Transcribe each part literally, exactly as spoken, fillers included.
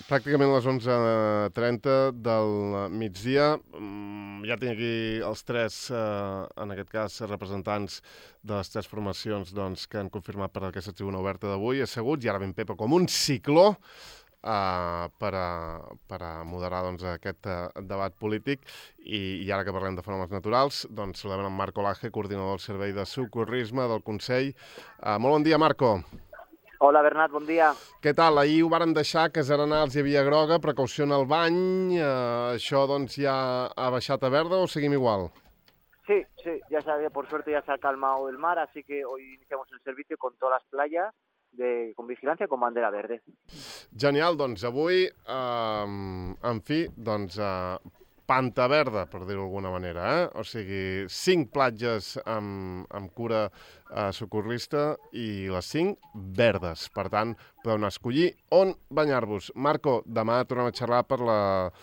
Pràcticament a les onze trenta del migdia. Ja tinc aquí els tres, eh, en aquest cas, representants de les tres formacions doncs, que han confirmat per aquesta tribuna oberta d'avui, asseguts, i ara ben Pepa com un cicló eh, per, a, per a moderar doncs, aquest eh, debat polític. I, I ara que parlem de fenòmens naturals, doncs saludem en Marco Laje, coordinador del Servei de Socorrisme del Consell. Eh, molt bon dia, Marco. Hola, Bernat, bon dia. Què tal? Ahir ho vàrem deixar, que a Arenals hi havia groga, precaució en el bany. Eh, això doncs ja ha baixat a verda o seguim igual? Sí, sí, ya sabe, por suerte ya se ha calmado el mar, así que hoy iniciamos el servicio con todas las playas de, con vigilancia con bandera verde. Genial, doncs avui, eh, en fi, doncs eh, panta verda, per dir-ho d'alguna manera, eh? O sigui, cinc platges amb, amb cura eh, socorrista i les cinc verdes. Per tant, podeu anar a escollir on banyar-vos. Marco, demà tornem a xerrar per la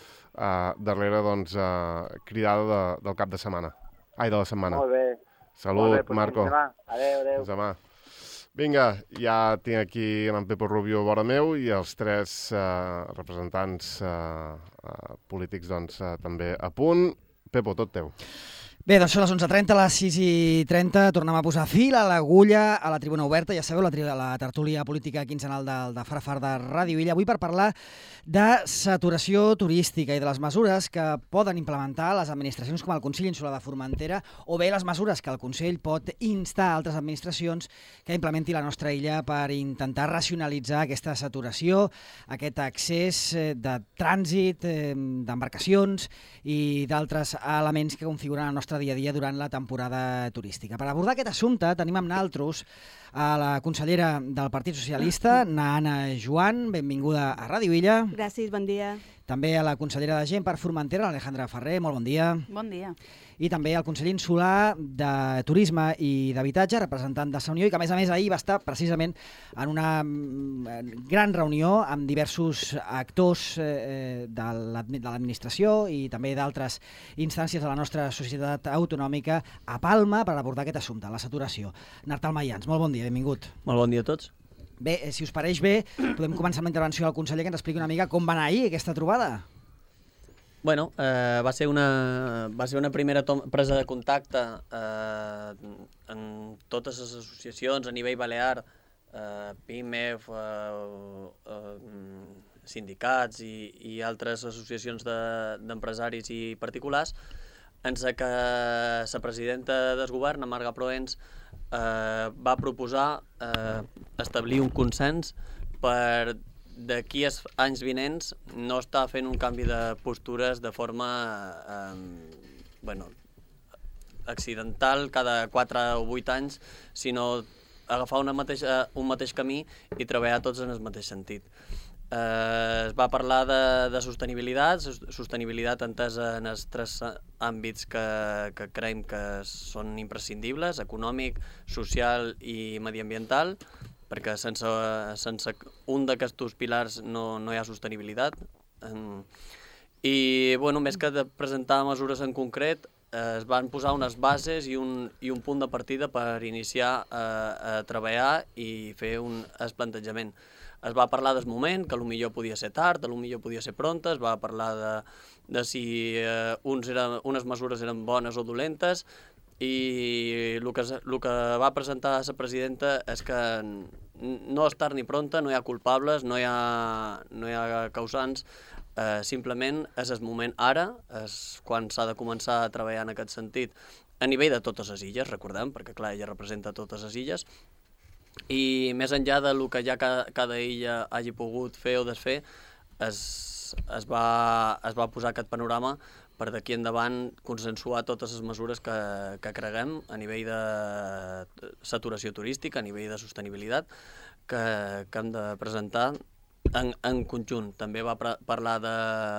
eh, darrera doncs, eh, cridada de, del cap de setmana. Ai, de la setmana. Molt bé. Salut, Molt bé, pues Marco. Demà. Adéu, adéu. Fins demà. Vinga, ja tinc aquí en Pepo Rubio vora meu i els tres eh, representants eh, eh, polítics doncs, eh, també a punt. Pepo, tot teu. Bé, doncs són les onze trenta, a les sis i trenta tornem a posar fil a l'agulla a la tribuna oberta. Ja sabeu, la, la tertúlia política quinzenal de, de Farafar de Ràdio Illa. Avui per parlar de saturació turística i de les mesures que poden implementar les administracions com el Consell Insular de Formentera, o bé les mesures que el Consell pot instar a altres administracions que implementi la nostra illa per intentar racionalitzar aquesta saturació, aquest accés de trànsit, d'embarcacions i d'altres elements que configuren el nostre dia a dia durant la temporada turística. Per abordar aquest assumpte tenim amb naltros a la consellera del Partit Socialista, Anna Joan, benvinguda a Ràdio Illa. Gràcies, bon dia. També a la consellera de Gent per Formentera, l'Alejandra Ferrer, molt bon dia. Bon dia. I també al conseller insular de Turisme i d'Habitatge, representant de Sa Unió, i que a més a més ahir va estar precisament en una gran reunió amb diversos actors eh, de l'administració i també d'altres instàncies de la nostra societat autonòmica a Palma per abordar aquest assumpte, la saturació. Nartal Mayans, molt bon dia, benvingut. Molt bon dia a tots. Bé, si us pareix bé, podem començar amb la intervenció del conseller que ens expliqui una mica com va anar ahir aquesta trobada. Bueno, eh, va ser una, va ser una primera presa de contacte eh, en totes les associacions a nivell balear, eh, PIMEF, eh, eh, sindicats i, i altres associacions d'empresaris de, i particulars, en què la presidenta del govern, Marga Proens, eh, va proposar eh, establir un consens per d'aquí als anys vinents no està fent un canvi de postures de forma eh, bueno, accidental cada quatre o vuit anys, sinó agafar una mateixa, un mateix camí i treballar tots en el mateix sentit. Eh, es va parlar de, de sostenibilitat, sostenibilitat entesa en els tres àmbits que, que creiem que són imprescindibles, econòmic, social i mediambiental, perquè sense, sense un d'aquests pilars no, no hi ha sostenibilitat. I bueno, més que de presentar mesures en concret, eh, es van posar unes bases i un, i un punt de partida per iniciar a, a treballar i fer un plantejament. Es va parlar del moment, que potser podia ser tard, potser podia ser pronta, es va parlar de, de si eh, uns eren, unes mesures eren bones o dolentes, i el que, el que va presentar la presidenta és que no és tard ni pronta, no hi ha culpables, no hi ha, no hi ha causants, eh, simplement és el moment ara, és quan s'ha de començar a treballar en aquest sentit a nivell de totes les illes, recordem, perquè clar, ella representa totes les illes, i més enllà del que ja cada, cada illa hagi pogut fer o desfer, es, es, va, es va posar aquest panorama per d'aquí endavant consensuar totes les mesures que, que creguem a nivell de saturació turística, a nivell de sostenibilitat, que, que hem de presentar en, en conjunt. També va parlar de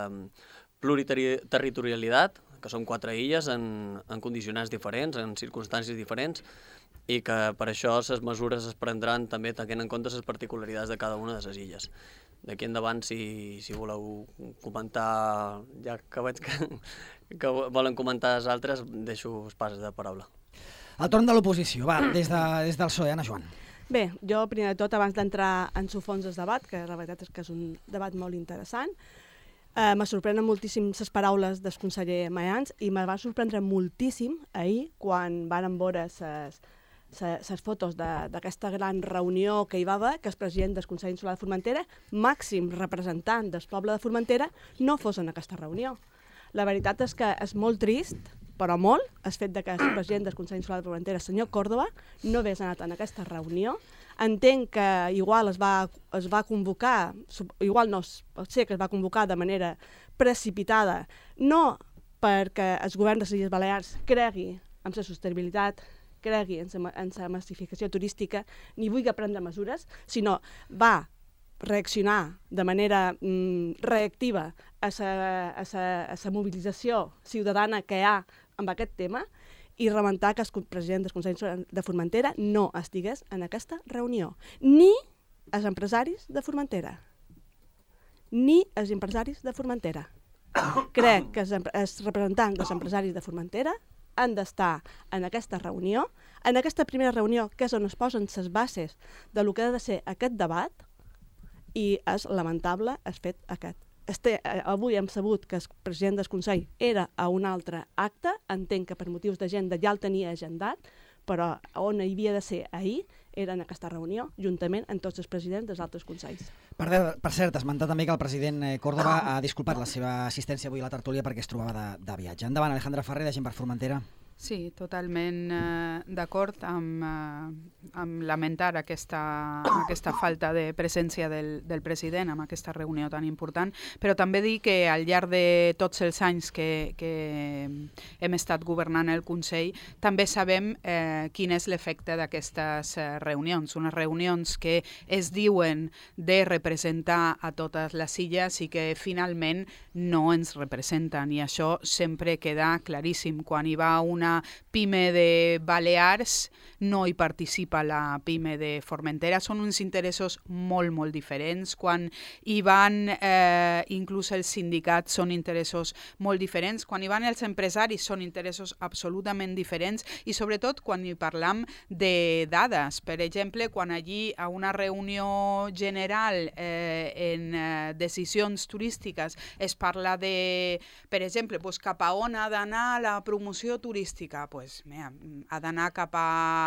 pluriterritorialitat, que són quatre illes en, en condicionants diferents, en circumstàncies diferents, i que per això les mesures es prendran també tenint en compte les particularitats de cada una de les illes. D'aquí endavant, si, si voleu comentar, ja que veig que, que volen comentar els altres, deixo els passes de paraula. El torn de l'oposició, va, des, de, des del P S O E, Anna Joan. Bé, jo primer de tot, abans d'entrar en su fons del debat, que la veritat és que és un debat molt interessant, eh, me sorprenen moltíssim les paraules del conseller Mayans i me va sorprendre moltíssim ahir quan varen veure les fotos d'aquesta gran reunió que hi va haver, que el president del Consell Insular de Formentera, màxim representant del poble de Formentera, no fos en aquesta reunió. La veritat és que és molt trist, però molt, el fet de que el president del Consell Insular de Formentera, el senyor Córdoba, no hagués anat en aquesta reunió. Entenc que igual es va, es va convocar, igual no sé que es va convocar de manera precipitada, no perquè el govern de les Illes Balears cregui en la sostenibilitat, cregui en la massificació turística, ni vulgui prendre mesures, sinó va reaccionar de manera mm, reactiva a la mobilització ciutadana que hi ha amb aquest tema i lamentar que el president del Consell de Formentera no estigués en aquesta reunió. Ni els empresaris de Formentera. Ni els empresaris de Formentera. Crec que els representants dels empresaris de Formentera han d'estar en aquesta reunió, en aquesta primera reunió, que és on es posen les bases de lo que ha de ser aquest debat, i és lamentable el fet aquest. Este, avui hem sabut que el president del Consell era a un altre acte, entenc que per motius d'agenda ja el tenia agendat, però on hi havia de ser ahir era en aquesta reunió, juntament amb tots els presidents dels altres consells. Per, per cert, esmentar també que el president Córdoba ha disculpat la seva assistència avui a la tertúlia perquè es trobava de, de viatge. Endavant, Alejandra Ferrer, de Gent per Formentera. Sí, totalment eh, d'acord amb, eh, amb lamentar aquesta, aquesta falta de presència del, del president en aquesta reunió tan important, però també dir que al llarg de tots els anys que, que hem estat governant el Consell també sabem eh, quin és l'efecte d'aquestes eh, reunions, unes reunions que es diuen de representar a totes les illes i que finalment no ens representen, i això sempre queda claríssim. Quan hi va una PIME de Balears no hi participa la PIME de Formentera, són uns interessos molt, molt diferents. Quan hi van eh, inclús els sindicats són interessos molt diferents, quan hi van els empresaris són interessos absolutament diferents, i sobretot quan hi parlam de dades. Per exemple, quan allí a una reunió general eh, en eh, decisions turístiques es parla de, per exemple, pues, cap a on ha d'anar la promoció turística, pues, mira, ha d'anar cap a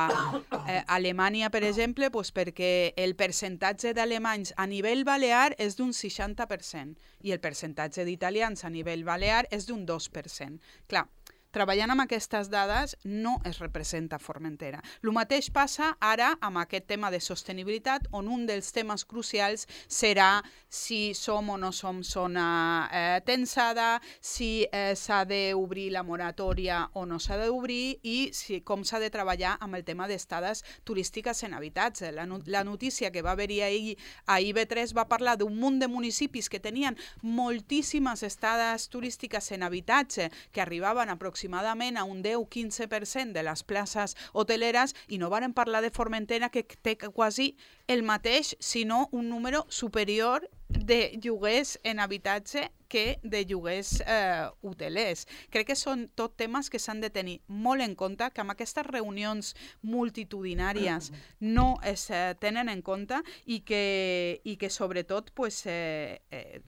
eh, Alemanya, per exemple, pues, perquè el percentatge d'alemanys a nivell balear és d'un seixanta per cent i el percentatge d'italians a nivell balear és d'un dos per cent. Clar, treballant amb aquestes dades no es representa Formentera. El mateix passa ara amb aquest tema de sostenibilitat, on un dels temes crucials serà si som o no som zona eh, tensada, si eh, s'ha d'obrir la moratòria o no s'ha d'obrir, i si, com s'ha de treballar amb el tema d'estades turístiques en habitatge. La, la notícia que va haver-hi ahir a I B tres va parlar d'un munt de municipis que tenien moltíssimes estades turístiques en habitatge, que arribaven aproximadament aproximadament a un deu a quinze per cent de les places hoteleres, i no varen parlar de Formentera, que té quasi el mateix, sinó un número superior de lloguers en habitatge que de lloguers eh, hotelers. Crec que són tot temes que s'han de tenir molt en compte, que amb aquestes reunions multitudinàries no es eh, tenen en compte, i que, i que sobretot pues, eh, eh,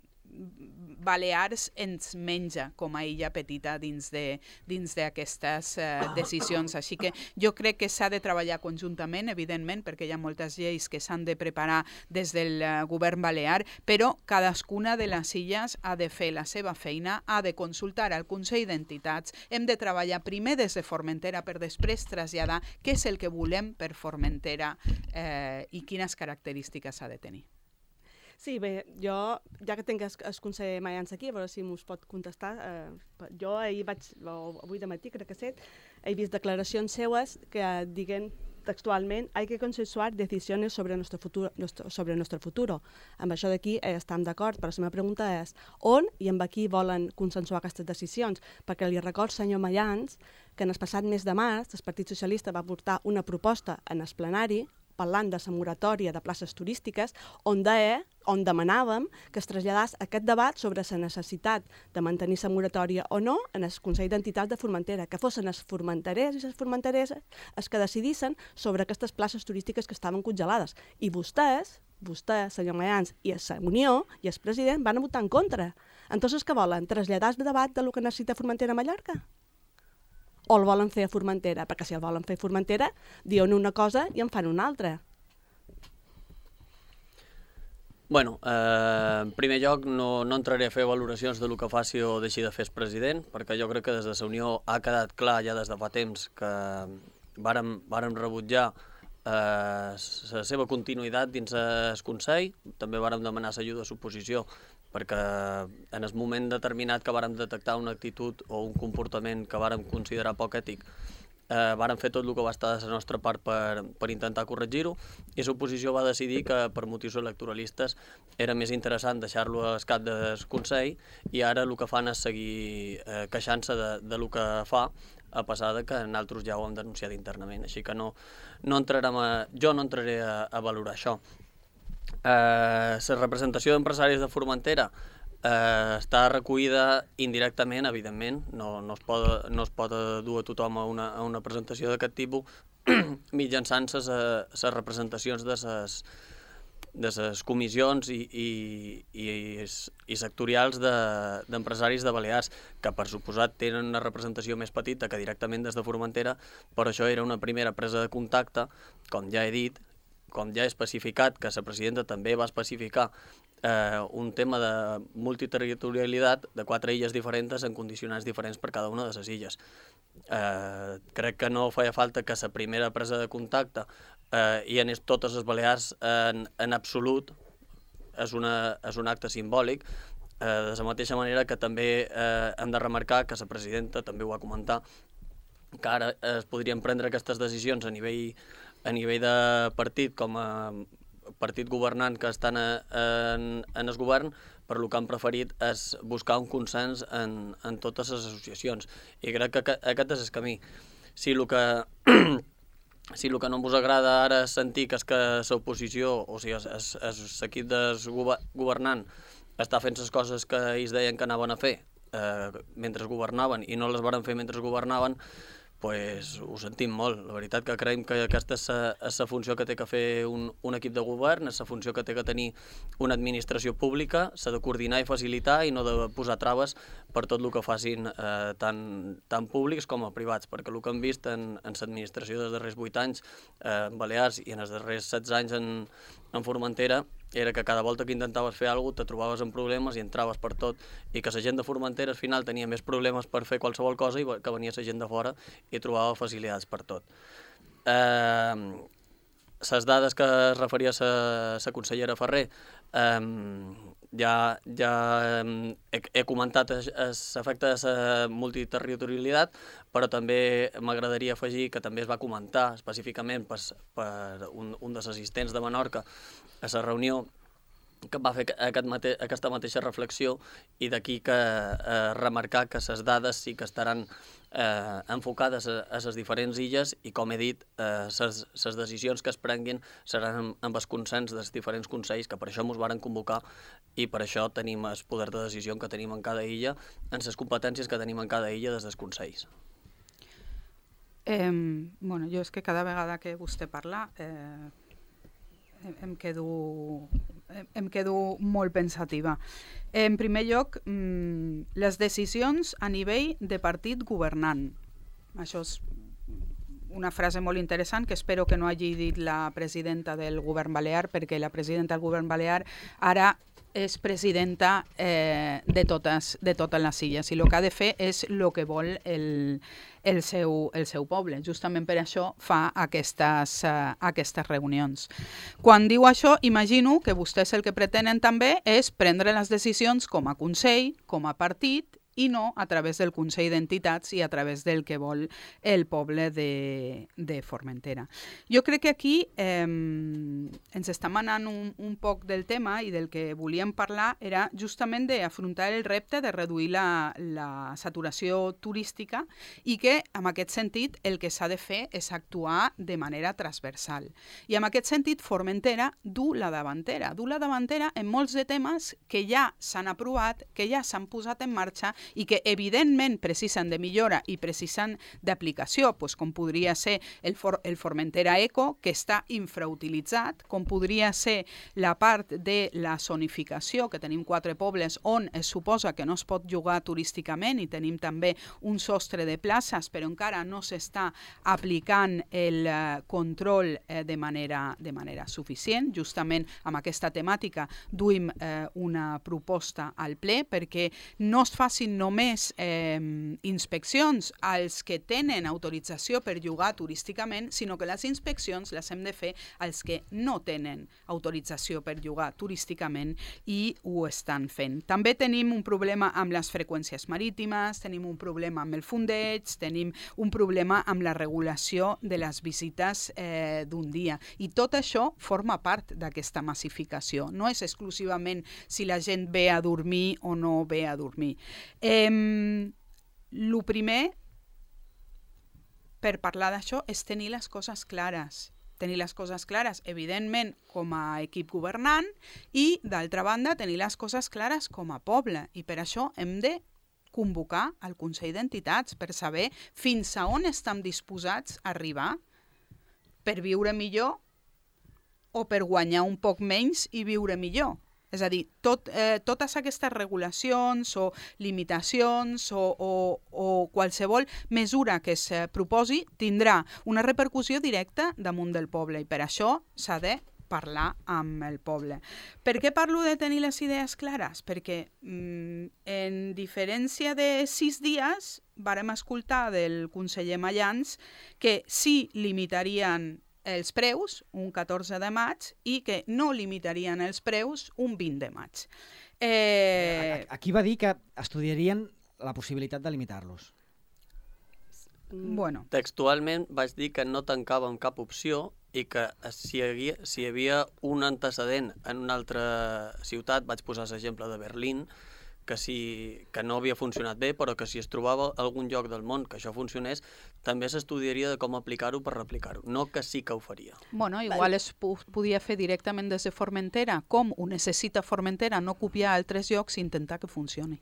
Balears ens menja com a illa petita dins de, dins d'aquestes eh, decisions. Així que jo crec que s'ha de treballar conjuntament, evidentment, perquè hi ha moltes lleis que s'han de preparar des del uh, govern balear, però cadascuna de les illes ha de fer la seva feina, ha de consultar al Consell d'Entitats, hem de treballar primer des de Formentera per després traslladar què és el que volem per Formentera eh, i quines característiques ha de tenir. Sí, bé, jo, ja que tinc el, el conseller Mayans aquí, a veure si m'us pot contestar, eh, jo ahir vaig, avui de matí, crec que set, he vist declaracions seues que diguen textualment hay que consensuar decisiones sobre nuestro futuro, nuestro, sobre nuestro futuro. Amb això d'aquí eh, estem d'acord, però la meva pregunta és on i amb qui volen consensuar aquestes decisions? Perquè li record, senyor Mayans, que en el passat mes de març el Partit Socialista va portar una proposta en el plenari parlant de la moratòria de places turístiques, on, de, on demanàvem que es traslladés aquest debat sobre la necessitat de mantenir la moratòria o no en el Consell d'Entitats de Formentera, que fossin els formenterers i les formentereses els que decidissin sobre aquestes places turístiques que estaven congelades. I vostès, vostè, senyor Mayans, i la Unió i el president van votar en contra. Entonces, què volen? Traslladar el debat de lo que necessita Formentera a Mallorca? O el volen fer a Formentera? Perquè si el volen fer a Formentera, diuen una cosa i en fan una altra. Bueno, eh, en primer lloc no, no entraré a fer valoracions de lo que faci o deixi de fer el president, perquè jo crec que des de la Unió ha quedat clar ja des de fa temps que vàrem, vàrem rebutjar la eh, seva continuïtat dins el Consell. També vàrem demanar l'ajuda de l'oposició perquè en el moment determinat que vàrem detectar una actitud o un comportament que vàrem considerar poc ètic, eh, vàrem fer tot el que va estar de la nostra part per, per intentar corregir-ho, i l'oposició va decidir que per motius electoralistes era més interessant deixar-lo al cap del Consell, i ara el que fan és seguir eh, queixant-se de, de lo que fa, a passar de que nosaltres ja ho hem denunciat internament, així que no, no entrarem a, jo no entraré a, a valorar això. La eh, representació d'empresaris de Formentera eh, està recollida indirectament, evidentment, no, no, es pot, no es pot dur a tothom a una, a una presentació d'aquest tipus mitjançant les representacions de les de les comissions i, i, i, i sectorials d'empresaris de, de Balears, que per suposat tenen una representació més petita que directament des de Formentera, però això era una primera presa de contacte, com ja he dit, com ja he especificat, que la presidenta també va especificar eh, un tema de multiterritorialitat de quatre illes diferents en condicionants diferents per cada una de les illes. Eh, crec que no feia falta que la primera presa de contacte eh, hi anés totes les Balears en, en absolut, és, una, és un acte simbòlic, eh, de la mateixa manera que també eh, hem de remarcar que la presidenta també ho va comentar, que ara es podrien prendre aquestes decisions a nivell a nivell de partit, com a partit governant que estan a, en, en el govern, per lo que han preferit és buscar un consens en, en totes les associacions. I crec que aquest és el camí. Si el que, si el que no us agrada ara és sentir que és que l'oposició, o sigui, l'equip del governant està fent les coses que ells deien que anaven a fer eh, mentre governaven i no les varen fer mentre governaven, pues ho sentim molt. La veritat que creiem que aquesta és la funció que té que fer un, un equip de govern, és la funció que té que tenir una administració pública, s'ha de coordinar i facilitar i no de posar traves per tot el que facin eh, tant, tant públics com a privats, perquè el que hem vist en, en l'administració dels darrers vuit anys eh, en Balears i en els darrers setze anys en, en Formentera era que cada volta que intentaves fer alguna cosa te trobaves en problemes i entraves per tot, i que la gent de Formentera al final tenia més problemes per fer qualsevol cosa i que venia la gent de fora i trobava facilitats per tot. Eh, les dades que es referia la consellera Ferrer, eh, ja, ja he, he comentat l'efecte de la multiterritorialitat, però també m'agradaria afegir que també es va comentar específicament per, per un, un dels assistents de Menorca a la reunió, que va fer aquest mate aquesta mateixa reflexió, i d'aquí que eh, remarcar que les dades sí que estaran eh, enfocades a, a les diferents illes, i com he dit, les eh, decisions que es prenguin seran amb, amb els consens dels diferents consells, que per això ens varen convocar i per això tenim el poder de decisió que tenim en cada illa, en les competències que tenim en cada illa des dels consells. Eh, bueno, jo és que cada vegada que vostè parla eh, em quedo, em quedo molt pensativa. En primer lloc, les decisions a nivell de partit governant. Això és una frase molt interessant que espero que no hagi dit la presidenta del govern balear, perquè la presidenta del govern balear ara és presidenta eh, de, totes, de totes les illes, i el que ha de fer és el que vol el, el, seu, el seu poble. Justament per això fa aquestes, uh, aquestes reunions. Quan diu això, imagino que vostès el que pretenen també és prendre les decisions com a Consell, com a partit, i no a través del Consell d'Entitats i a través del que vol el poble de, de Formentera. Jo crec que aquí eh, ens estem anant un, un poc del tema i del que volíem parlar era justament d'afrontar el repte de reduir la, la saturació turística i que, en aquest sentit, el que s'ha de fer és actuar de manera transversal. I en aquest sentit, Formentera du la davantera. Du la davantera en molts de temes que ja s'han aprovat, que ja s'han posat en marxa i que evidentment precisen de millora i precisen d'aplicació, doncs com podria ser el, For el Formentera Eco, que està infrautilitzat, com podria ser la part de la zonificació, que tenim quatre pobles on es suposa que no es pot jugar turísticament i tenim també un sostre de places, però encara no s'està aplicant el uh, control uh, de, manera, de manera suficient. Justament amb aquesta temàtica duim uh, una proposta al ple perquè no es facin només eh, inspeccions als que tenen autorització per llogar turísticament, sinó que les inspeccions les hem de fer als que no tenen autorització per llogar turísticament i ho estan fent. També tenim un problema amb les freqüències marítimes, tenim un problema amb el fundeig, tenim un problema amb la regulació de les visites eh, d'un dia. I tot això forma part d'aquesta massificació. No és exclusivament si la gent ve a dormir o no ve a dormir. Eh, el primer per parlar d'això és tenir les coses clares. Tenir les coses clares, evidentment, com a equip governant i, d'altra banda, tenir les coses clares com a poble. I per això hem de convocar el Consell d'Entitats per saber fins a on estem disposats a arribar per viure millor o per guanyar un poc menys i viure millor. És a dir, tot, eh, totes aquestes regulacions o limitacions o, o, o qualsevol mesura que es proposi tindrà una repercussió directa damunt del poble i per això s'ha de parlar amb el poble. Per què parlo de tenir les idees clares? Perquè mm, en diferència de sis dies vàrem escoltar del conseller Mayans que sí limitarien els preus un catorze de maig i que no limitarien els preus un vint de maig. Eh... Aquí va dir que estudiarien la possibilitat de limitar-los. Bueno. Textualment vaig dir que no tancàvem cap opció i que si hi havia, si hi havia un antecedent en una altra ciutat, vaig posar l'exemple de Berlín, que, si, que no havia funcionat bé, però que si es trobava algun lloc del món que això funcionés, també s'estudiaria de com aplicar-ho per replicar-ho, no que sí que ho faria. Bueno, igual es podia fer directament des de Formentera, com ho necessita Formentera, no copiar altres llocs i intentar que funcioni.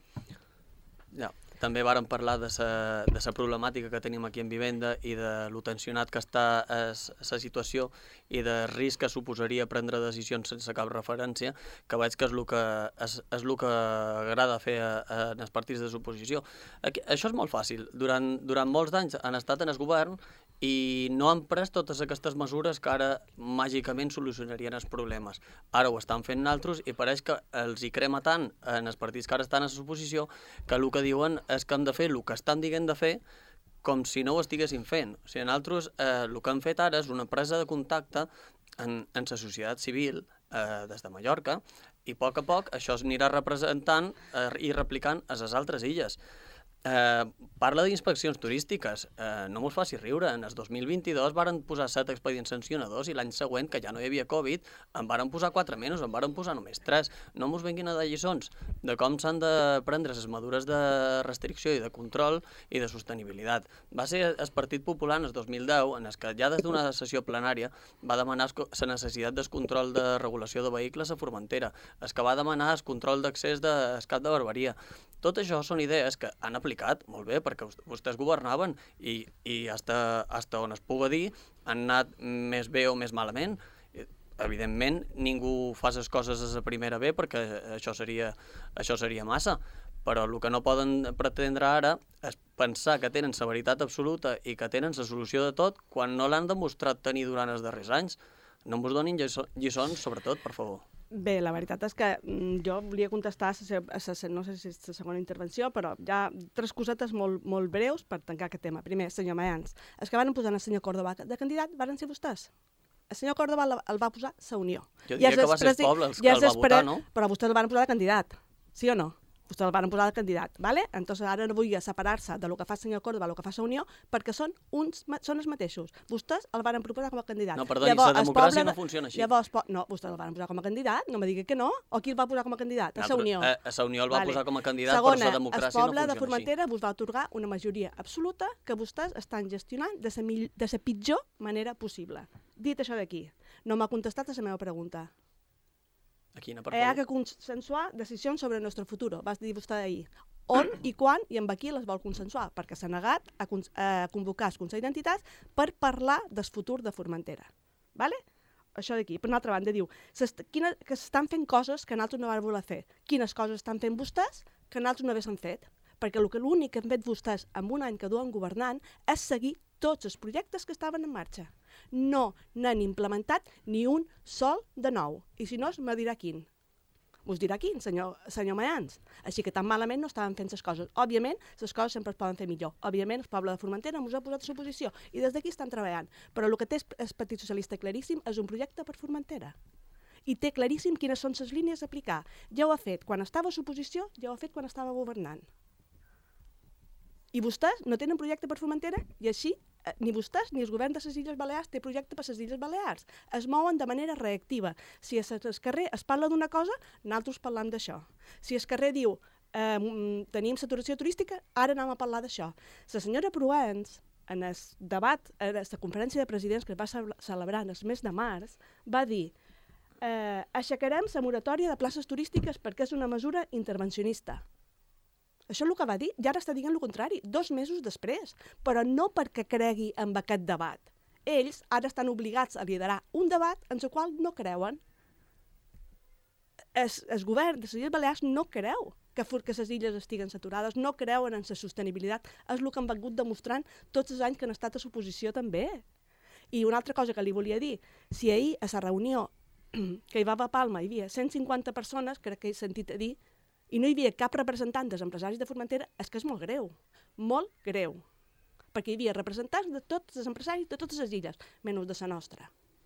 Ja. També vàrem parlar de la problemàtica que tenim aquí en vivenda i de lo tensionat que està la situació i de risc que suposaria prendre decisions sense cap referència, que veig que és el que, és, és el que agrada fer a, a, en els partits de l'oposició. Això és molt fàcil. Durant, durant molts anys han estat en el govern i no han pres totes aquestes mesures que ara màgicament solucionarien els problemes. Ara ho estan fent altres i pareix que els hi crema tant en els partits que ara estan a l'oposició que el que diuen és que hem de fer el que estan dient de fer com si no ho estiguessin fent. O sigui, nosaltres eh, el que hem fet ara és una presa de contacte en, en la societat civil eh, des de Mallorca i a poc a poc això s'anirà representant eh, i replicant a les altres illes. Eh, parla d'inspeccions turístiques, eh, no mos faci riure, en el dos mil vint-i-dos varen posar set expedients sancionadors i l'any següent, que ja no hi havia Covid, en varen posar quatre menys, en varen posar només tres. No mos venguin a dar lliçons de com s'han de prendre les mesures de restricció i de control i de sostenibilitat. Va ser el Partit Popular en el dos mil deu, en el que ja des d'una sessió plenària va demanar la necessitat del control de regulació de vehicles a Formentera, el que va demanar el control d'accés de Cap de Barberia. Tot això són idees que han aplicat molt bé perquè vostès governaven i, i hasta, hasta on es puga dir han anat més bé o més malament. Evidentment, ningú fa les coses a la primera bé perquè això seria, això seria massa, però el que no poden pretendre ara és pensar que tenen la veritat absoluta i que tenen la solució de tot quan no l'han demostrat tenir durant els darrers anys. No ens donin lliçons, sobretot, per favor. Bé, la veritat és que jo volia contestar a la, no sé si és la segona intervenció, però hi ha tres cosetes molt, molt breus per tancar aquest tema. Primer, senyor Mayans, els que van posar el senyor Córdoba de candidat van ser vostès. El senyor Córdoba el va posar la Unió. Jo diria que va ser el poble els que el va votar, no? Però vostès el van posar de candidat, sí o no? vostès el van posar de candidat, ¿vale? Entonces ara no vull separar-se de lo que fa el senyor Córdoba, lo que fa la Unió, perquè són uns són els mateixos. Vostès el van proposar com a candidat. No, perdoni, la democràcia no funciona així. Llavors, no, vostès el van posar com a candidat, no me digui que no, o qui el va posar com a candidat? A la Unió. A la Unió el va posar com a candidat, però la democràcia no funciona així. Segona, el poble de Formentera vos va atorgar una majoria absoluta que vostès estan gestionant de la pitjor manera possible. Dit això d'aquí, no m'ha contestat a la meva pregunta. A quina, per favor? Hi ha que consensuar decisions sobre el nostre futur, vas dir vostè ahir. On i quan i amb qui les vol consensuar, perquè s'ha negat a, a convocar el Consell d'Entitats per parlar del futur de Formentera. Vale? Això d'aquí. Per una altra banda, diu quina, que s'estan fent coses que nosaltres no vam voler fer. Quines coses estan fent vostès que nosaltres no haguéssim fet? Perquè l'únic que han fet vostès en un any que duen governant és seguir tots els projectes que estaven en marxa. No n'han implementat ni un sol de nou. I si no, me dirà quin. Us dirà quin, senyor, senyor Mayans. Així que tan malament no estaven fent les coses. Òbviament, les coses sempre es poden fer millor. Òbviament, el poble de Formentera ens ha posat a suposició i des d'aquí estan treballant. Però el que té el Partit Socialista claríssim és un projecte per Formentera. I té claríssim quines són les línies a aplicar. Ja ho ha fet quan estava a l'oposició, ja ho ha fet quan estava governant. I vostès no tenen projecte per Formentera i així ni vostès ni el govern de les Illes Balears té projecte per les Illes Balears. Es mouen de manera reactiva. Si al carrer es parla d'una cosa, nosaltres parlam d'això. Si el carrer diu eh, tenim saturació turística, ara anem a parlar d'això. La senyora Pruens, en el debat, en la conferència de presidents que es va celebrar el mes de març, va dir eh, aixecarem la moratòria de places turístiques perquè és una mesura intervencionista. Això és el que va dir, i ara està dient el contrari, dos mesos després, però no perquè cregui en aquest debat. Ells ara estan obligats a liderar un debat en el qual no creuen. El, el govern de les Illes Balears no creu que, que les illes estiguen saturades, no creuen en la sostenibilitat. És el que han vingut demostrant tots els anys que han estat a l'oposició també. I una altra cosa que li volia dir, si ahir a la reunió que hi va a Palma hi havia cent cinquanta persones, crec que he sentit a dir, i no hi havia cap representant dels empresaris de Formentera, és que és molt greu, molt greu, perquè hi havia representants de tots els empresaris de totes les illes, menys de la nostra.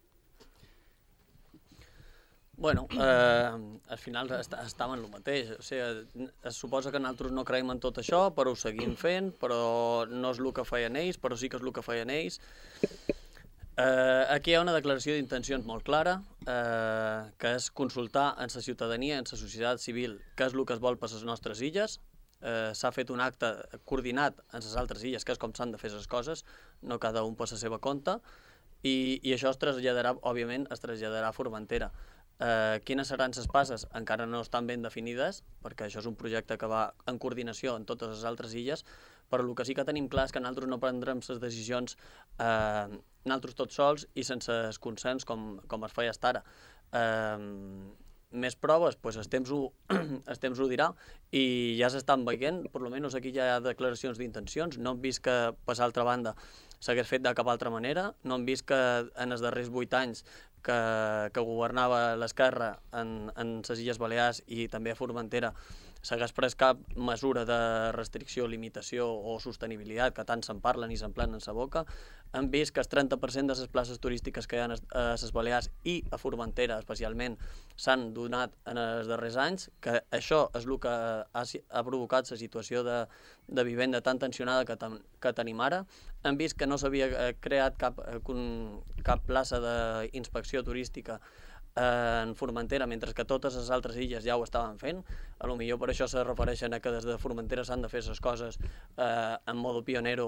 Bueno, eh, al final est estàvem en el mateix, o sigui, es suposa que nosaltres no creiem en tot això, però ho seguim fent, però no és el que feien ells, però sí que és el que feien ells. Uh, aquí hi ha una declaració d'intencions molt clara, uh, que és consultar en la ciutadania, en la societat civil, què és el que es vol per les nostres illes. Uh, S'ha fet un acte coordinat en les altres illes, que és com s'han de fer les coses, no cada un per la seva compte, i, i això es traslladarà, òbviament, es traslladarà a Formentera. Uh, quines seran les passes? Encara no estan ben definides, perquè això és un projecte que va en coordinació en totes les altres illes, però el que sí que tenim clar és que nosaltres no prendrem les decisions eh, nosaltres tots sols i sense el consens com, com es feia fins ara. Eh, més proves, doncs el temps ho, el temps ho dirà i ja s'estan veient, per almenys aquí ja hi ha declaracions d'intencions, no hem vist que per l'altra banda s'hagués fet de cap altra manera, no hem vist que en els darrers vuit anys que, que governava l'esquerra en, en les Illes Balears i també a Formentera s'hagués pres cap mesura de restricció, limitació o sostenibilitat, que tant se'n parlen i se'n plenen sa boca. Hem vist que el trenta per cent de les places turístiques que hi ha a les Balears i a Formentera especialment s'han donat en els darrers anys, que això és el que ha, ha provocat la situació de, de vivenda tan tensionada que, ten, que tenim ara. Hem vist que no s'havia creat cap, cap plaça d'inspecció turística en Formentera, mentre que totes les altres illes ja ho estaven fent. A lo millor per això se refereixen a que des de Formentera s'han de fer les coses eh, en modo pionero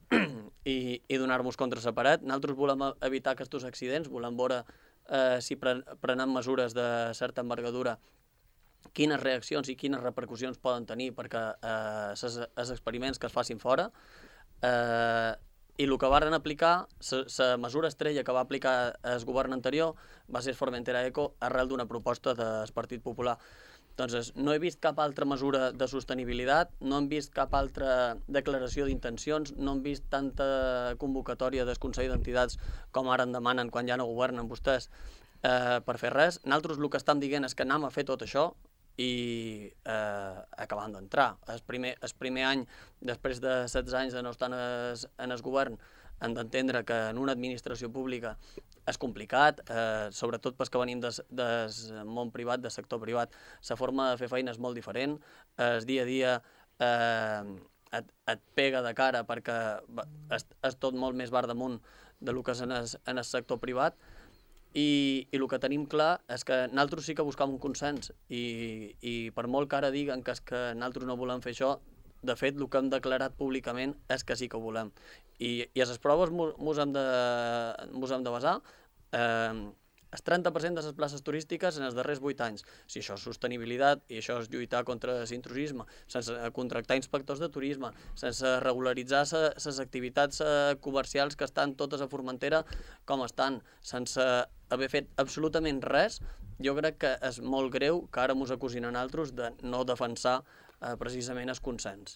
i, i donar-nos contra la paret. Nosaltres volem evitar aquests accidents, volem veure eh, si pre prenem mesures de certa envergadura, quines reaccions i quines repercussions poden tenir perquè eh, els experiments que es facin fora. Eh, I el que varen aplicar, la mesura estrella que va aplicar el govern anterior va ser Formentera Eco arrel d'una proposta del Partit Popular. Doncs no he vist cap altra mesura de sostenibilitat, no hem vist cap altra declaració d'intencions, no hem vist tanta convocatòria del Consell d'Entitats com ara en demanen quan ja no governen vostès eh, per fer res. Nosaltres el que estem dient és que anem a fer tot això i eh, acabant d'entrar. El primer, el primer any, després de setze anys de no estar en el, en el govern, han d'entendre que en una administració pública és complicat, eh, sobretot pels que venim des, des món privat, del sector privat. La forma de fer feina és molt diferent, el dia a dia eh, et, et pega de cara perquè és, és tot molt més bar damunt del que és en el, en el sector privat, i, i el que tenim clar és que nosaltres sí que buscam un consens, i, i per molt que ara diguen que és que nosaltres no volem fer això, de fet, el que hem declarat públicament és que sí que ho volem. I, i a les proves mos hem de, mos hem de basar eh, el trenta per cent de les places turístiques en els darrers vuit anys. Si això és sostenibilitat i això és lluitar contra l'intrusisme, sense contractar inspectors de turisme, sense regularitzar les activitats comercials que estan totes a Formentera com estan, sense haver fet absolutament res, jo crec que és molt greu que ara mos acusin a nosaltres de no defensar eh, precisament el consens.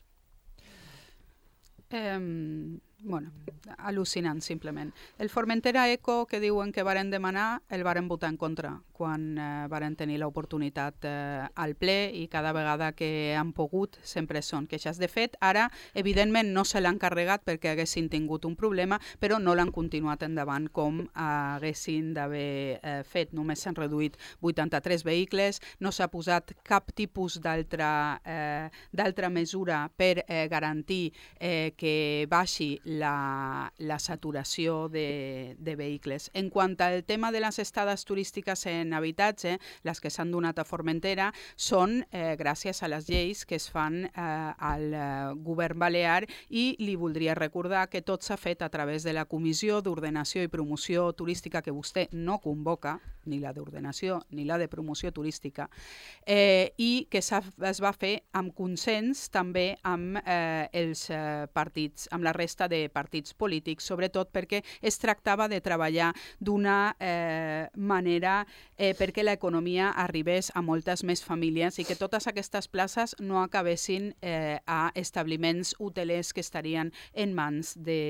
Eh, bueno, al·lucinant, simplement. El Formentera Eco que diuen que varen demanar, el varen votar en contra quan eh, varen tenir l'oportunitat eh, al ple, i cada vegada que han pogut sempre són queixes. De fet, ara, evidentment, no se l'han carregat perquè haguessin tingut un problema, però no l'han continuat endavant com haguessin d'haver eh, fet. Només s'han reduït vuitanta-tres vehicles, no s'ha posat cap tipus d'altra eh, d'altra mesura per eh, garantir eh, que baixi La, la saturació de, de vehicles. En quant al tema de les estades turístiques en habitatge, les que s'han donat a Formentera són eh, gràcies a les lleis que es fan eh, al eh, govern balear, i li voldria recordar que tot s'ha fet a través de la Comissió d'Ordenació i Promoció Turística, que vostè no convoca, ni la d'ordenació ni la de promoció turística, eh, i que es va fer amb consens també amb eh, els eh, partits, amb la resta de partits polítics, sobretot perquè es tractava de treballar d'una eh, manera eh, perquè l'economia arribés a moltes més famílies i que totes aquestes places no acabessin eh, a establiments hotelers que estarien en mans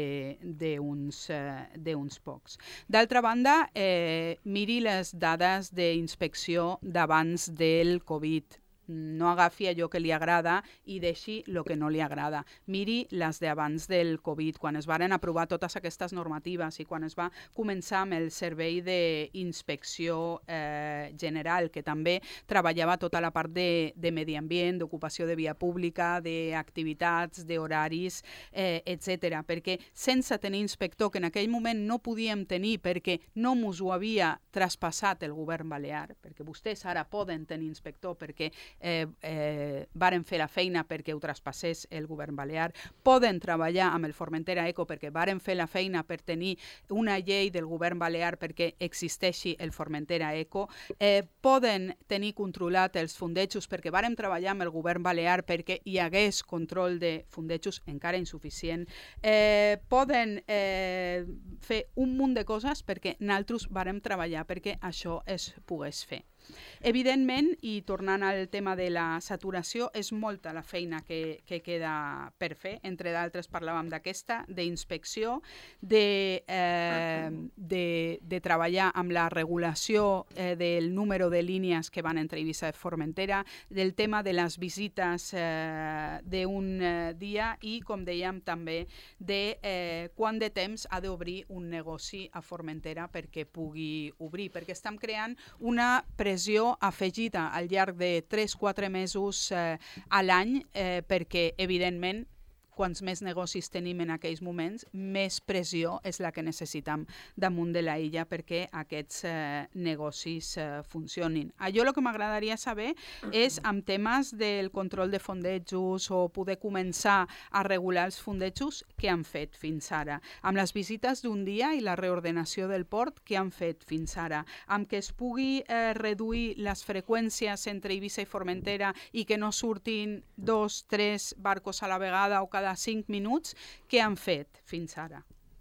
d'uns eh, pocs. D'altra banda, eh, miri les dades d'inspecció d'abans del Covid. No agafi allò que li agrada i deixi el que no li agrada. Miri les d'abans del Covid, quan es varen aprovar totes aquestes normatives i quan es va començar amb el servei d'inspecció eh, general, que també treballava tota la part de, de medi ambient, d'ocupació de via pública, d'activitats, d'horaris, eh, etcètera. Perquè sense tenir inspector, que en aquell moment no podíem tenir perquè no mos ho havia traspassat el govern balear, perquè vostès ara poden tenir inspector perquè Eh, eh, varen fer la feina perquè ho traspassés el govern balear, poden treballar amb el Formentera Eco perquè varen fer la feina per tenir una llei del govern balear perquè existeixi el Formentera Eco, eh, poden tenir controlat els fundejos perquè varen treballar amb el govern balear perquè hi hagués control de fundejos, encara insuficient, eh, poden eh, fer un munt de coses perquè nosaltres varen treballar perquè això es pogués fer. Evidentment, i tornant al tema de la saturació, és molta la feina que, que queda per fer. Entre d'altres parlàvem d'aquesta, d'inspecció, de, eh, de, de treballar amb la regulació eh, del número de línies que van entre Eivissa i Formentera, del tema de les visites eh, d'un eh, dia i, com dèiem, també de eh, quant de temps ha d'obrir un negoci a Formentera perquè pugui obrir, perquè estem creant una pressió afegida al llarg de tres a quatre mesos eh, a l'any eh, perquè, evidentment, quants més negocis tenim en aquells moments, més pressió és la que necessitem damunt de la illa perquè aquests eh, negocis eh, funcionin. Allò el que m'agradaria saber és amb temes del control de fondejos o poder començar a regular els fondejos, què han fet fins ara? Amb les visites d'un dia i la reordenació del port, què han fet fins ara? Amb que es pugui eh, reduir les freqüències entre Eivissa i Formentera i que no surtin dos, tres barcos a la vegada o cada de cinc minuts, què han fet fins ara?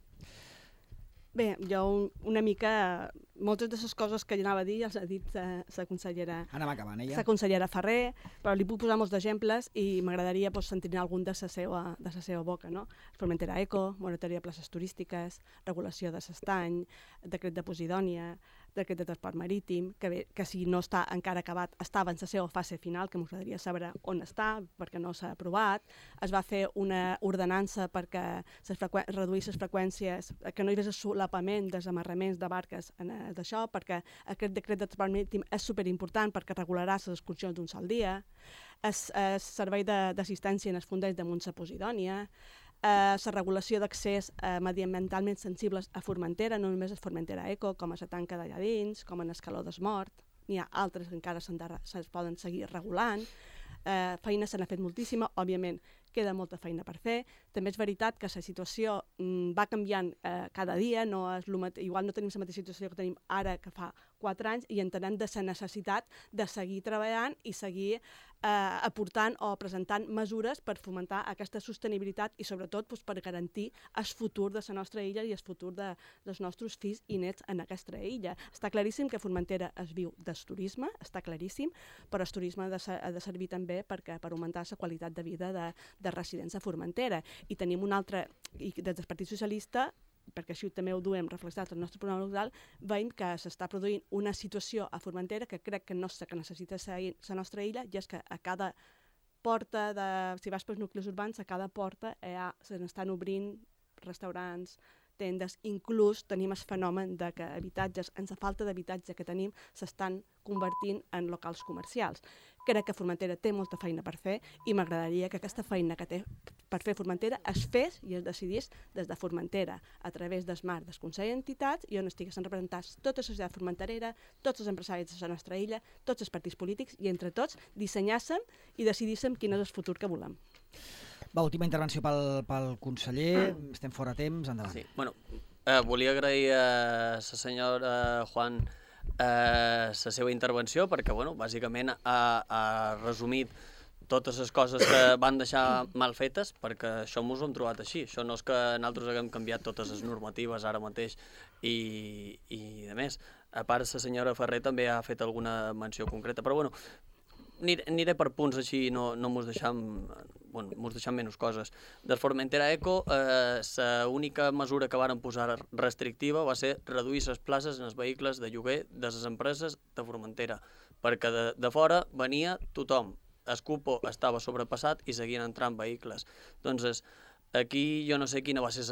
Bé, jo una mica, moltes de les coses que jo anava a dir els ha dit la consellera, Anem acabant, ella. la consellera Ferrer, però li puc posar molts d'exemples i m'agradaria pues, sentir algun de la seva, de la seva boca. No? Formentera Eco, monitoria de places turístiques, regulació de l'estany, decret de Posidònia, decret de transport marítim, que, bé, que si no està encara acabat, estava en la seva fase final, que m'agradaria saber on està, perquè no s'ha aprovat. Es va fer una ordenança perquè reduir les freqüències, que no hi hagués solapament, desamarraments de barques d'això, perquè aquest decret de transport marítim és superimportant perquè regularà les excursions d'un sol dia. El servei d'assistència en els fonders de Montse Posidònia, la uh, regulació d'accés uh, mediambientalment sensibles a Formentera, no només a Formentera Eco, com a la tanca d'allà dins, com en Escaló d'Esmort, n'hi ha altres que encara se'n poden seguir regulant. Uh, feina se n'ha fet moltíssima, òbviament queda molta feina per fer. També és veritat que la situació mm, va canviant uh, cada dia, no és igual no tenim la mateixa situació que tenim ara que fa quatre anys i entenem de la necessitat de seguir treballant i seguir eh, aportant o presentant mesures per fomentar aquesta sostenibilitat i sobretot doncs, per garantir el futur de la nostra illa i el futur de, dels nostres fills i nets en aquesta illa. Està claríssim que Formentera es viu del turisme, està claríssim, però el turisme ha de, ha de servir també perquè, per augmentar la qualitat de vida de, de residents a Formentera. I tenim un altre, i des del Partit Socialista, perquè així també ho duem reflexat al nostre programa local, veiem que s'està produint una situació a Formentera que crec que no és que necessita la nostra illa, i és que a cada porta, de, si vas pels nuclis urbans, a cada porta ja se n'estan obrint restaurants, tendes, inclús tenim el fenomen de que habitatges, en la falta d'habitatge que tenim, s'estan convertint en locals comercials. Crec que Formentera té molta feina per fer i m'agradaria que aquesta feina que té per fer Formentera es fes i es decidís des de Formentera, a través del marc del Consell d'Entitats i on estiguessin representats tota la societat formenterera, tots els empresaris de la nostra illa, tots els partits polítics i entre tots dissenyàssim i decidíssim quin és el futur que volem. Va, última intervenció pel, pel conseller, estem fora de temps, endavant. Sí, bueno, eh, volia agrair a la senyora Juan eh, la seva intervenció perquè, bueno, bàsicament ha, ha resumit totes les coses que van deixar mal fetes, perquè això m'ho hem trobat així. Això no és que nosaltres haguem canviat totes les normatives ara mateix i, i de més. A part, la senyora Ferrer també ha fet alguna menció concreta, però bueno, aniré, aniré per punts així, no, no mos deixam, bueno, mos deixam menys coses. Del Formentera Eco, eh, la única mesura que varen posar restrictiva va ser reduir les places en els vehicles de lloguer de les empreses de Formentera, perquè de, de fora venia tothom. El cupo estava sobrepassat i seguien entrant vehicles. Doncs aquí jo no sé quina va ser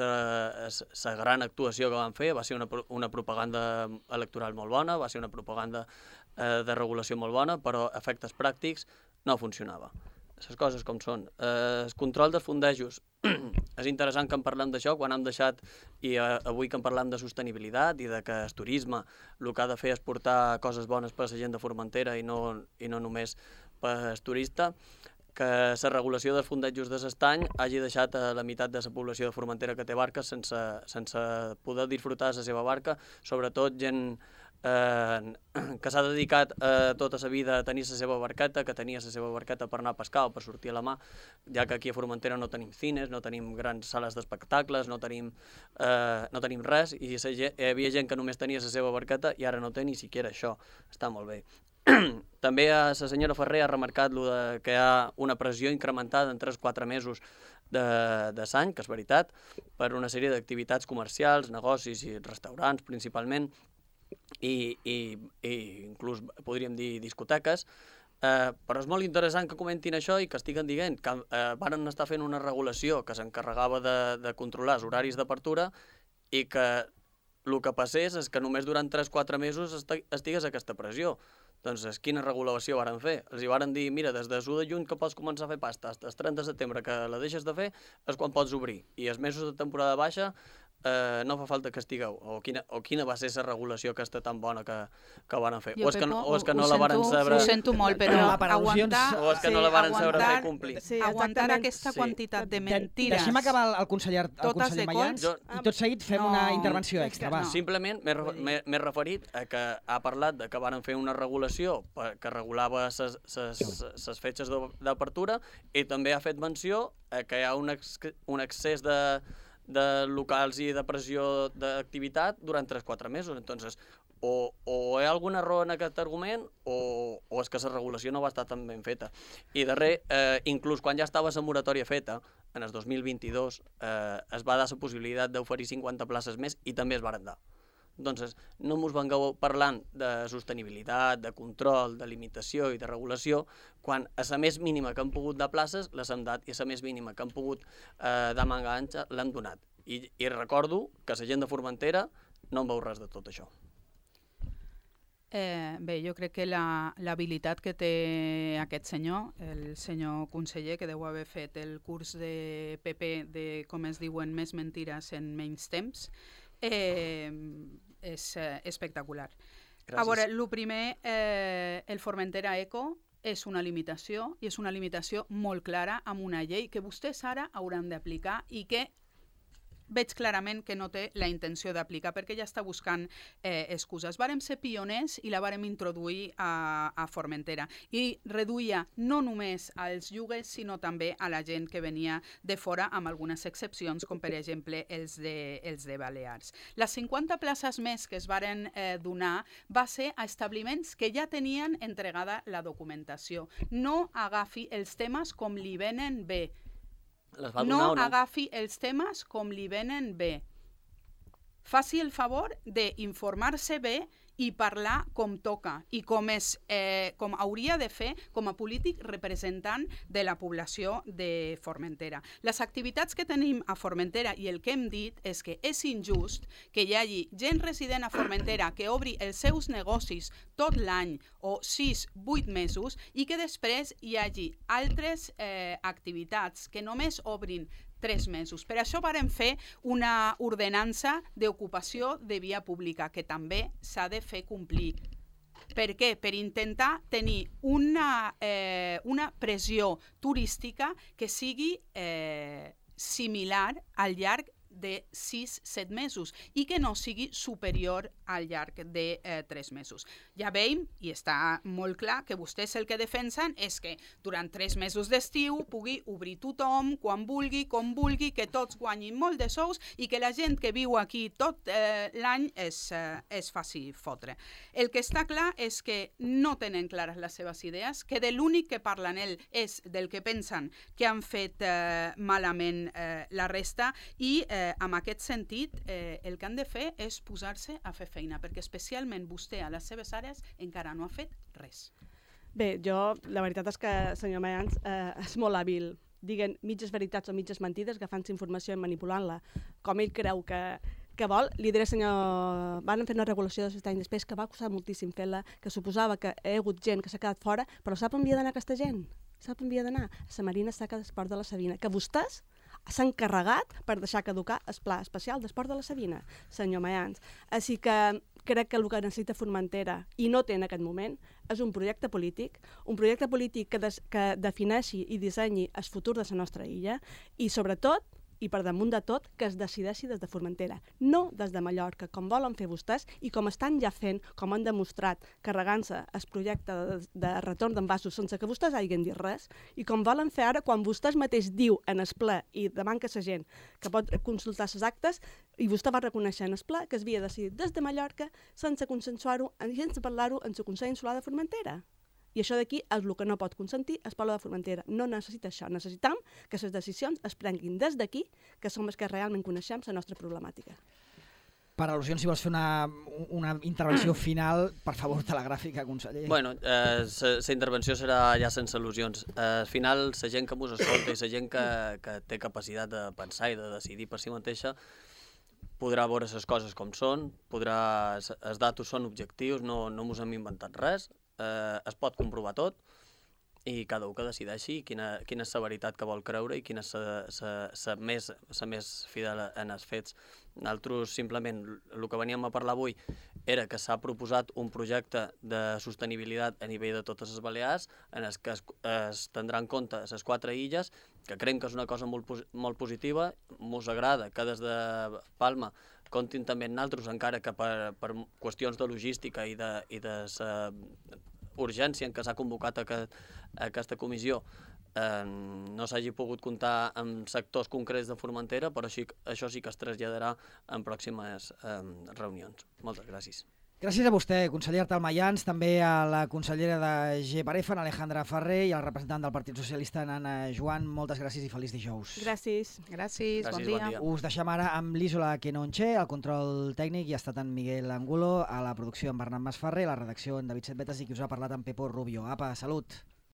la gran actuació que van fer, va ser una, una propaganda electoral molt bona, va ser una propaganda eh, de regulació molt bona, però a efectes pràctics no funcionava. Les coses com són. Eh, el control dels fondejos. És interessant que en parlem d'això quan hem deixat, i eh, avui que en parlem de sostenibilitat i de que el turisme el que ha de fer és portar coses bones per a la gent de Formentera i no, i no només per al turista, que la regulació dels fondejos de l'estany hagi deixat a la meitat de la població de Formentera que té barca sense, sense poder disfrutar de la seva barca, sobretot gent eh, que s'ha dedicat eh, tota la vida a tenir la seva barqueta, que tenia la seva barqueta per anar a pescar o per sortir a la mà, ja que aquí a Formentera no tenim cines, no tenim grans sales d'espectacles, no tenim, eh, no tenim res, i hi havia gent que només tenia la seva barqueta i ara no té ni siquiera això. Està molt bé. També la senyora Ferrer ha remarcat lo de que hi ha una pressió incrementada en tres quatre mesos de, de l'any, que és veritat, per una sèrie d'activitats comercials, negocis i restaurants principalment, i, i, i inclús podríem dir discoteques, eh, però és molt interessant que comentin això i que estiguen dient que eh, varen estar fent una regulació que s'encarregava de, de controlar els horaris d'apertura i que el que passés és que només durant tres quatre mesos estigués aquesta pressió. Doncs quina regulació varen fer? Els hi varen dir, mira, des de l'u de juny que pots començar a fer pasta, fins al trenta de setembre que la deixes de fer és quan pots obrir. I els mesos de temporada baixa eh, no fa falta que estigueu. O quina, o quina va ser la regulació aquesta tan bona que, que varen fer? O és que no, o és que no la varen saber... Ho sento molt, però aguantar... O és que no la varen saber fer complir. Sí, aguantar aquesta quantitat de mentires... Deixem acabar el conseller, el conseller Mayans i tot seguit fem una intervenció extra. Va. Simplement m'he referit a que ha parlat de que varen fer una regulació que regulava les fetges d'apertura i també ha fet menció que hi ha un, ex, un excés de, de locals i de pressió d'activitat durant tres quatre mesos. Entonces, o, o hi ha algun error en aquest argument o, o és que la regulació no va estar tan ben feta. I darrer, eh, inclús quan ja estava la moratòria feta, en el dos mil vint-i-dos, eh, es va dar la possibilitat d'oferir cinquanta places més i també es varen dar. Doncs no mos vengueu parlant de sostenibilitat, de control, de limitació i de regulació, quan a la més mínima que han pogut de places les hem dat i a la més mínima que han pogut eh, de manga ancha l'hem donat. I, I recordo que la gent de Formentera no en veu res de tot això. Eh, bé, jo crec que la, l'habilitat que té aquest senyor, el senyor conseller, que deu haver fet el curs de P P de, com es diuen, més mentires en menys temps, eh, és eh, espectacular. Gràcies. A veure, el primer, eh, el Formentera Eco és una limitació, i és una limitació molt clara amb una llei que vostès ara hauran d'aplicar i que veig clarament que no té la intenció d'aplicar perquè ja està buscant eh, excuses. Vàrem ser pioners i la vàrem introduir a, a Formentera i reduïa no només als lloguers sinó també a la gent que venia de fora amb algunes excepcions com per exemple els de, els de Balears. Les cinquanta places més que es varen eh, donar va ser a establiments que ja tenien entregada la documentació. No agafi els temes com li venen bé. Les va No donar o no? agafi els temes com li venen bé. Faci el favor d'informar-se bé i parlar com toca i com, és, eh, com hauria de fer com a polític representant de la població de Formentera. Les activitats que tenim a Formentera i el que hem dit és que és injust que hi hagi gent resident a Formentera que obri els seus negocis tot l'any o sis, vuit mesos i que després hi hagi altres eh, activitats que només obrin tres mesos. Per això vàrem fer una ordenança d'ocupació de via pública, que també s'ha de fer complir. Per què? Per intentar tenir una, eh, una pressió turística que sigui eh, similar al llarg de sis a set mesos i que no sigui superior al llarg de eh, tres mesos. Ja veiem, i està molt clar, que vostès el que defensen és que durant tres mesos d'estiu pugui obrir tothom, quan vulgui, com vulgui, que tots guanyin molt de sous i que la gent que viu aquí tot eh, l'any es, eh, es faci fotre. El que està clar és que no tenen clares les seves idees, que de l'únic que parlen ell és del que pensen que han fet eh, malament eh, la resta i eh, en aquest sentit, eh, el que han de fer és posar-se a fer feina, perquè especialment vostè a les seves àrees encara no ha fet res. Bé, jo, la veritat és que, senyor Mayans, eh, és molt hàbil diguen mitges veritats o mitges mentides, agafant-se informació i manipulant-la, com ell creu que, que vol. Li diré, senyor, van fer una regulació de set anys després que va costar moltíssim fer-la, que suposava que hi ha hagut gent que s'ha quedat fora, però sap on havia d'anar aquesta gent? Sap on havia d'anar? A la Marina Seca d'Esport de la Sabina, que vostès s'han carregat per deixar caducar el pla especial d'esport de la Sabina, senyor Mayans. Així que crec que el que necessita Formentera, i no té en aquest moment, és un projecte polític, un projecte polític que, des, que defineixi i dissenyi el futur de la nostra illa i, sobretot, i per damunt de tot, que es decideixi des de Formentera, no des de Mallorca, com volen fer vostès i com estan ja fent, com han demostrat, carregant-se el projecte de, de retorn d'envasos sense que vostès hagin dit res, i com volen fer ara quan vostès mateix diu en el ple i davant que la gent que pot consultar les actes, i vostè va reconèixer en el ple que es havia decidit des de Mallorca sense consensuar-ho, sense parlar-ho en el Consell Insular de Formentera. I això d'aquí és el que no pot consentir el poble de Formentera. No necessita això. Necessitam que les decisions es prenguin des d'aquí, que som els que realment coneixem la nostra problemàtica. Per al·lusions, si vols fer una, una intervenció final, per favor, telegràfica, conseller. Bueno, eh, la intervenció serà ja sense al·lusions. Eh, al final, la gent que mos escolta i la gent que, que té capacitat de pensar i de decidir per si mateixa podrà veure les coses com són, podrà, els datos són objectius, no, no mos hem inventat res, eh, es pot comprovar tot i cada un que decideixi quina, quina és la veritat que vol creure i quina és la més, més fidel en els fets. Nosaltres simplement el que veníem a parlar avui era que s'ha proposat un projecte de sostenibilitat a nivell de totes les Balears en el que es, es tindrà en compte les quatre illes, que creiem que és una cosa molt, molt positiva. Mos agrada que des de Palma comptin també en nosaltres, encara que per, per qüestions de logística i de, i de sa urgència en què s'ha convocat aquest, aquesta comissió eh, no s'hagi pogut comptar amb sectors concrets de Formentera, però així, això sí que es traslladarà en pròximes eh, reunions. Moltes gràcies. Gràcies a vostè, conseller Artal Mayans, també a la consellera de G per F, Alejandra Ferrer, i al representant del Partit Socialista, Nana Joan. Moltes gràcies i feliç dijous. Gràcies. Gràcies, bon Gràcies, dia. bon dia. Us deixem ara amb l'Isola Quenonche, al control tècnic hi ha estat en Miguel Angulo, a la producció en Bernat Masferrer, a la redacció en David Setbetes i qui us ha parlat en Pepo Rubio. Apa, salut!